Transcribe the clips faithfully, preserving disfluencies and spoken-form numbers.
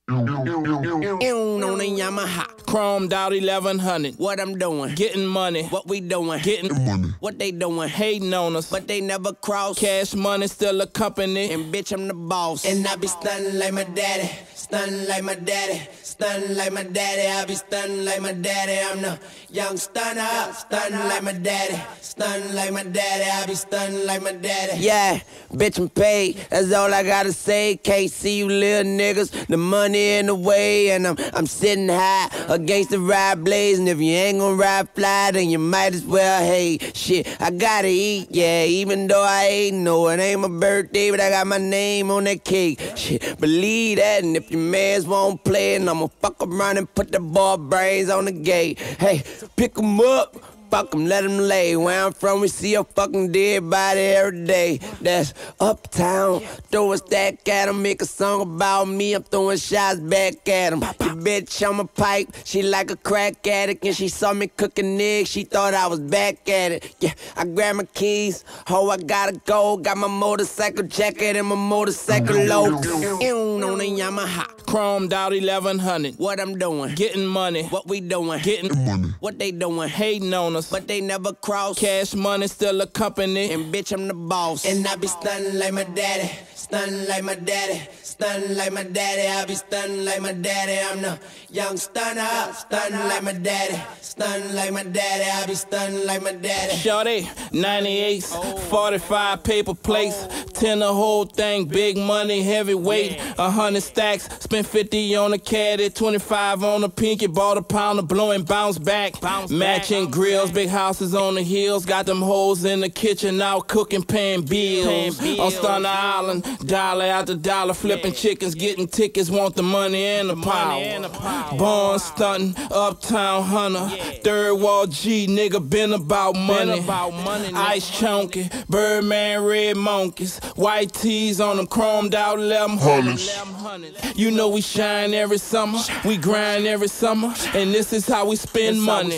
In on a Yamaha, chromed out eleven hundred. What I'm doing, getting money. What we doing, getting money. What they doing, hating on us, but they never cross. Cash money still a company, and bitch I'm the boss. And I be stunning like my daddy, stunning like my daddy, stunning like my daddy. I be stunning like my daddy. I'm the young stunner, stunning like my daddy, stunning like my daddy. I be stunning like my daddy. Yeah, bitch I'm paid. That's all I gotta say. Can't see you little niggas. The money in the way, and I'm I'm sitting high against the ride blaze. And if you ain't gonna ride fly, then you might as well hate. Shit, I gotta eat, yeah. Even though I ain't know it ain't my birthday, but I got my name on that cake. Shit, believe that. And if your mans won't play, and I'ma fuck around and put the ball brains on the gate. Hey, pick 'em up. Fuck 'em, let 'em lay. Where I'm from, we see a fucking dead body every day. That's uptown. Throw a stack at 'em, make a song about me. I'm throwing shots back at 'em. Your bitch on my pipe, she like a crack addict. And she saw me cooking eggs, she thought I was back at it. Yeah, I grabbed my keys, oh, I gotta go. Got my motorcycle jacket and my motorcycle low. In on a Yamaha, chromed out eleven hundred. What I'm doing, getting money. What we doing, getting money. What they doing, hating on us, but they never cross. Cash money still a company, and bitch I'm the boss. And I be stunning like my daddy, stunning like my daddy, stunning like my daddy. I be stunning like my daddy. I'm the young stunner, stunning like my daddy, stunning like my daddy. I be stunning like my daddy. Shorty, ninety-eights, forty-five paper plates, ten the whole thing, big money, heavyweight, a hundred stacks, spent fifty on a caddy, twenty-five on a pinky, bought a pound of blowing bounce back, matching grills, big houses on the hills, got them hoes in the kitchen out cooking, paying bills. On Stunner Island, dollar after dollar, flipping chickens, getting tickets, want the money and the power. Born stunting, uptown hunter, third wall G, nigga been about money. Ice chunky, Birdman red monkeys, white tees on them chromed out eleven hundreds. You know we shine every summer, we grind every summer, and this is how we spend money.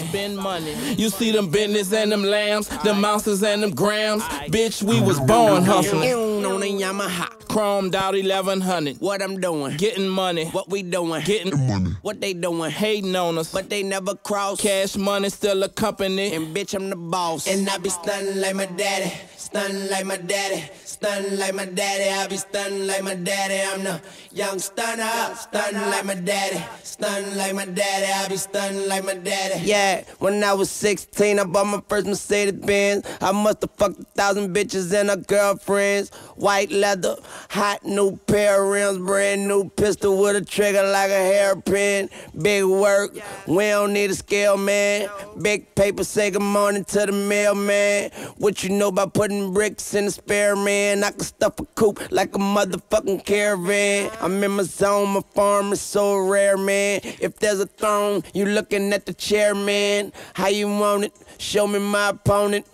You see them business and them lambs, them ounces and them grams. Bitch, we was born hustling. In on a Yamaha, chromed out eleven hundred. What I'm doing, getting money. What we doing, getting money. What they doing, hating on us, but they never cross. Cash money still a company, and bitch I'm the boss. And I be stunning like my daddy, stunning like my daddy, stunning like my daddy. I be stunning like my daddy. I'm the young stunner, stunning like my daddy, stunning like my daddy. I be stunning like my daddy. Yeah, when I was sixteen, I bought my first Mercedes Benz. I must have fucked a thousand bitches and her girlfriends. White leather, hot new pair of rims, brand new pistol with a trigger like a hairpin. Big work, we don't need a scale, man. Big paper, say good morning to the mailman. What you know about putting bricks in the spare, man? I can stuff a coupe like a motherfucking caravan. I'm in my zone, my farm is so rare, man. If there's a throne, you looking at the chair, man. How you want it? Show me my opponent.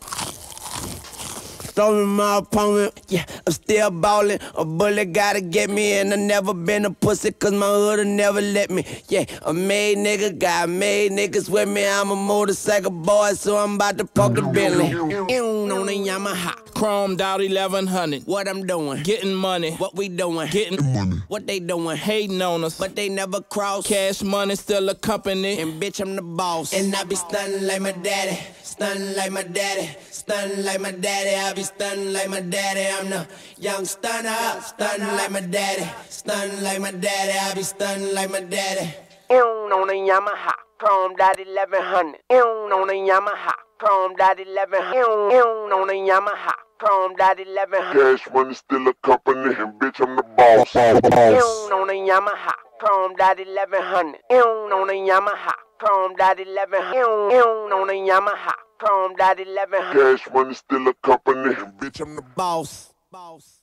Show me my opponent. Yeah, I'm still ballin'. A bullet gotta get me, and I never been a pussy, cause my hood'll never let me. Yeah, a made nigga, got made niggas with me. I'm a motorcycle boy, so I'm about to park the Bentley. In on a Yamaha, chromed out eleven hundred. What I'm doing, getting money. What we doing, getting money. What they doing, hating on us, but they never cross. Cash money still a company, and bitch I'm the boss. And I be stunning like my daddy, stunning like my daddy, stunning like my daddy. I be stunning like my daddy. I'm the young stunner, stunning like my daddy, stunning like my daddy. I be stunning like my daddy. In on a Yamaha, chromed out eleven hundred. In on a Yamaha, chromed out eleven hundred. In on a Yamaha, chromed out eleven hundred. Cash money still a company, and bitch I'm the boss. In on a Yamaha, chromed out eleven hundred. In on a Yamaha, chromed out eleven hundred. In on a Yamaha, chromed out eleven hundred. Cash money still a company, and bitch I'm the boss. Boss.